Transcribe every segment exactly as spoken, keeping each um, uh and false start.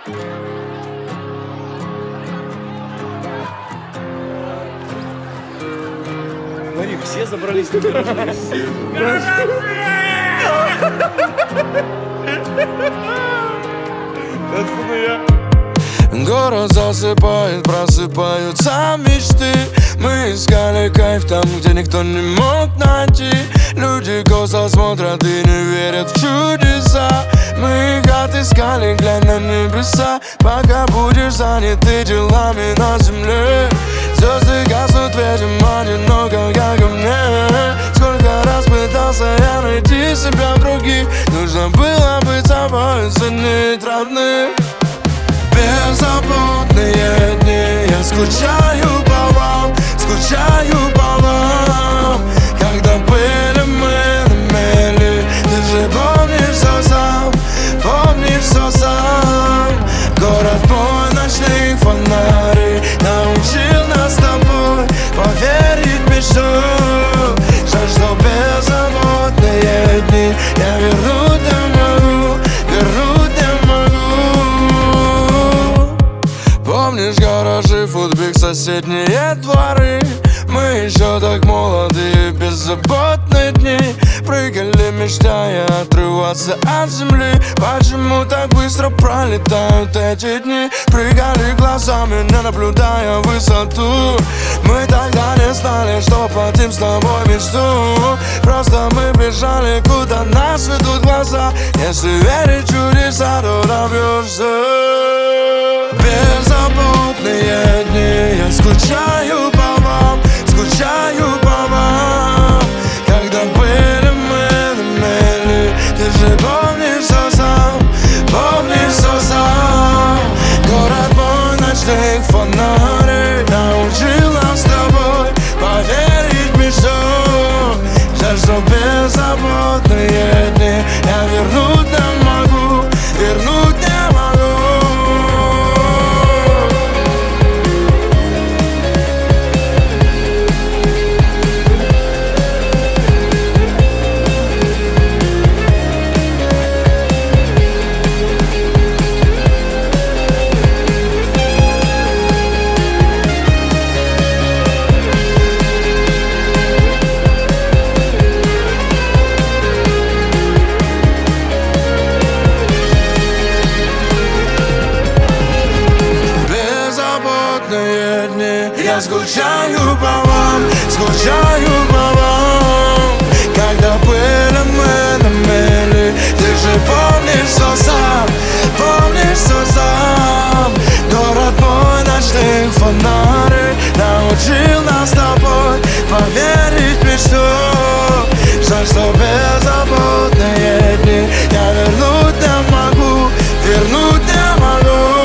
Смотри, все забрались на гаражи. Откуда я? Город засыпает, просыпаются мечты. Мы искали кайф там, где никто не мог найти. Люди косо смотрят и не верят в чудеса. Мы их отыскали, глянь на небеса. Пока будешь занят ты делами на земле, звезды гаснут, видимо, одиноко, как и мне. Сколько раз пытался я найти себя в других. Нужно было быть собой, ценить родных. Беззаботные дни, я скучаю по вам, скучаю по вам. Когда были мы на мели, ты же помнишь все сам, помнишь все сам. Город мой, ночных фонарей научил нас с тобой поверить в мечту. Жаль, что беззаботные дни я вернуть не могу, вернуть не могу. Помнишь гаражи, футбик, соседние дворы? Мы еще так молодые, беззаботные дни. Прыгали, мечтая отрываться от земли. Почему так быстро пролетают эти дни? Прыгали глазами, не наблюдая высоту. Мы тогда не знали, что платим с тобой мечту. Просто мы бежали, куда нас ведут глаза. Если верить в чудеса, то добьешься. Беззаботные дни, я скучаю по вам, скучаю по вам. Когда были мы на мели, ты же помнишь все сам, помнишь все сам. Город мой, ночных фонарей научил нас с тобой поверить в мечту. Жаль, что беззаботные дни я вернуть не могу, вернуть не могу. Я скучаю по вам, скучаю по вам. Когда были мы на мели, ты же помнишь все сам, помнишь все сам. Город мой, ночных фонарей научил нас с тобой поверить в мечту. Жаль, что беззаботные дни я вернуть не могу, вернуть не могу.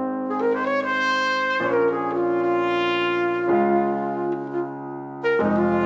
Thank you.